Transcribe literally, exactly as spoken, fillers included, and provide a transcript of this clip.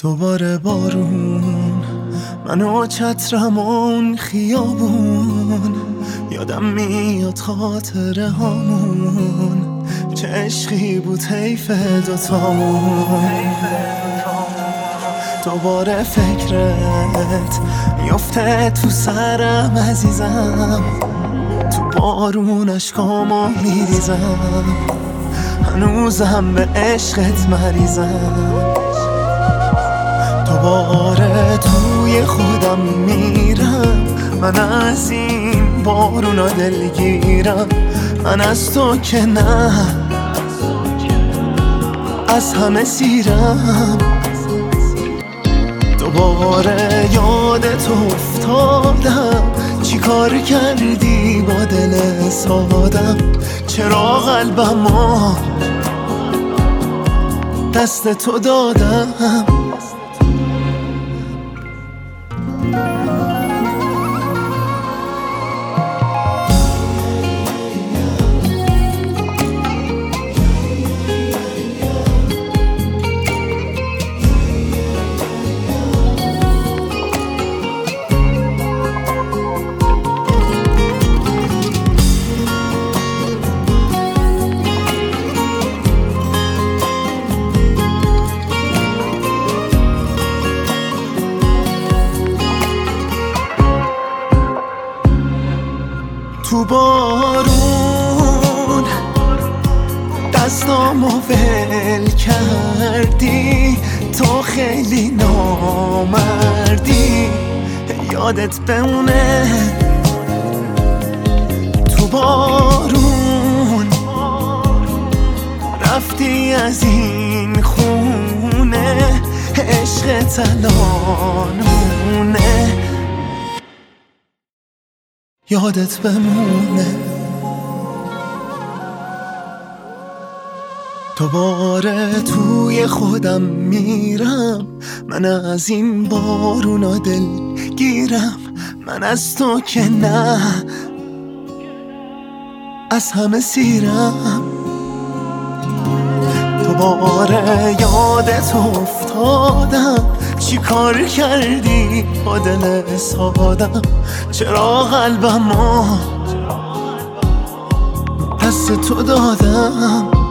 دوباره بارون، من و چترم اون خیابون، یادم میاد خاطره هامون، چه عشقی بود حیف دوتامون. دوباره فکرت میفته تو سرم عزیزم، تو بارون اشکامو میریزم، هنوزم به عشقت مریضم. دوباره توی خودم میرم، من از این بارونا دلگیرم، من از تو که نه از همه سیرم. دوباره یادت افتادم، چی کار کردی با دل سادم، چرا قلبمو دست تو دادم. تو بارون دستامو ول کردی، تو خیلی نامردی، یادت بمونه. تو بارون رفتی از این خونه، عشقت الان مونه، یادت بمونه. دوباره توی خودم میرم، من از این بارونا دل گیرم، من از تو که نه از همه سیرم. دوباره یادت افتادم، چی کار کردی با دل سادم، چرا قلبمو دست تو دادم.